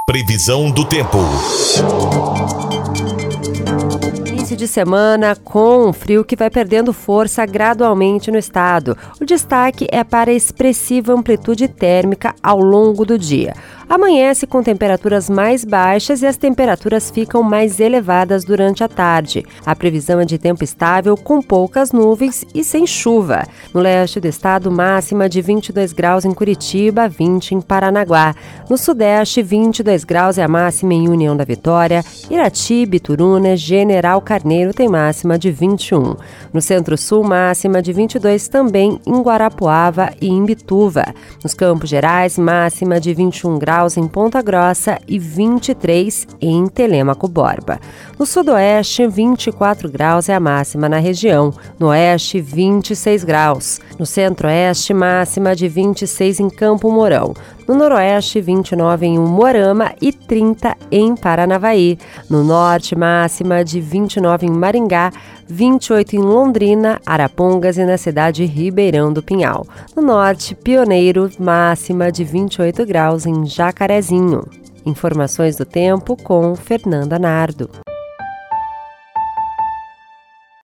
Previsão do tempo. Início de semana com um frio que vai perdendo força gradualmente no estado. O destaque é para a expressiva amplitude térmica ao longo do dia. Amanhece com temperaturas mais baixas e as temperaturas ficam mais elevadas durante a tarde. A previsão é de tempo estável com poucas nuvens e sem chuva. No leste do estado, máxima de 22 graus em Curitiba, 20 em Paranaguá. No sudeste, 22 graus é a máxima em União da Vitória. Irati, Bituruna, General Carneiro tem máxima de 21. No centro-sul, máxima de 22 também em Guarapuava e em Bituva. Nos Campos Gerais, máxima de 21 graus em Ponta Grossa e 23 em Telêmaco Borba. No sudoeste, 24 graus é a máxima na região. No oeste, 26 graus. No centro-oeste, máxima de 26 em Campo Mourão. No noroeste, 29 em Umuarama e 30 em Paranavaí. No norte, máxima de 29 em Maringá, 28 em Londrina, Arapongas e na cidade de Ribeirão do Pinhal. No norte, Pioneiro, máxima de 28 graus em Jacarezinho. Informações do tempo com Fernanda Nardo.